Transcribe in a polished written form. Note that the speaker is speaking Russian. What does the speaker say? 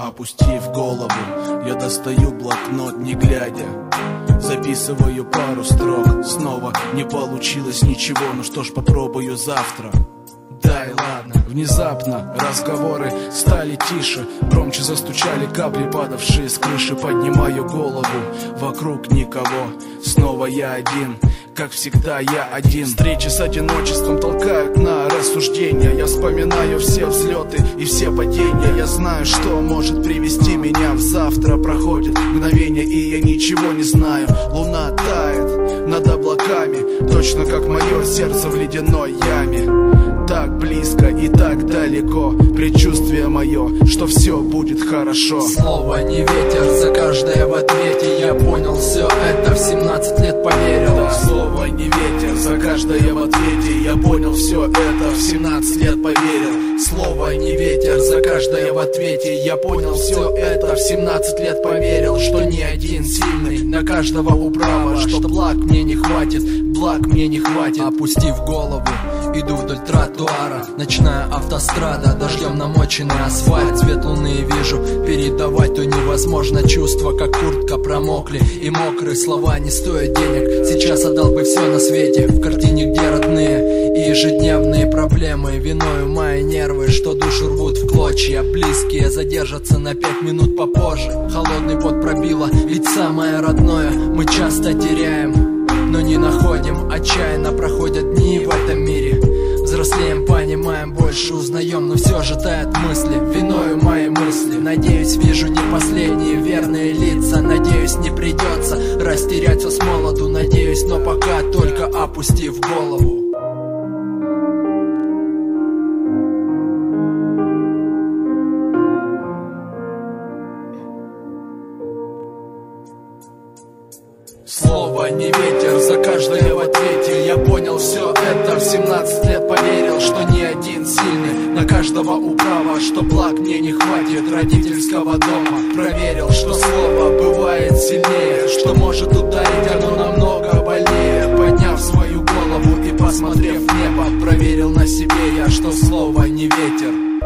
Опустив голову, я достаю блокнот, не глядя. Записываю пару строк. Снова не получилось ничего, ну что ж, попробую завтра. Да и ладно. Внезапно разговоры стали тише, громче застучали капли, падавшие с крыши. Поднимаю голову, вокруг никого. Снова я один, как всегда я один. Встречи с одиночеством толкают на рассуждения. Я вспоминаю все взлеты и все падения. Я знаю, что может привести меня в завтра. Проходит мгновение, и я ничего не знаю. Луна тает над облаками, точно как мое сердце в ледяной яме. Так близко и так далеко, предчувствие мое, что все будет хорошо. Слово не ветер, за каждое в ответе. Я понял все это, в 17 лет поверил. Да, слово не ветер, за каждое в ответе. Я понял все это, в 17 лет поверил. Слово не ветер, за каждое в ответе. Я понял все это, в 17 лет поверил. Что ни один сильный, на каждого управа. Что благ мне не хватит, благ мне не хватит. Опустив голову, иду вдоль тротуара. Ночная автострада, дождем намоченный асфальт. Цвет луны вижу, передавать то невозможно. Чувства, как куртка, промокли, и мокрые слова не стоят денег. Сейчас отдал бы все на свете, в картине, где родные и ежедневные проблемы. Виною мои нервы, что душу рвут в клочья. Близкие задержатся на 5 минут попозже. Холодный пот пробило, ведь самое родное мы часто теряем, но не находим. Отчаянно проходят дни в этом мире. Взрослеем, понимаем, больше узнаем, но все же тают мысли, виною мои мысли. Надеюсь, вижу не последние верные лица. Надеюсь, не придется растерять все с молоду. Надеюсь, но пока только опустив голову. Слово не ветер, за каждое в ответе. Я понял все это, в 17 лет поверил. Что ни один сильный, на каждого управа. Что благ мне не хватит родительского дома. Проверил, что слово бывает сильнее, что может ударить оно намного больнее. Подняв свою голову и посмотрев в небо, проверил на себе я, что слово не ветер.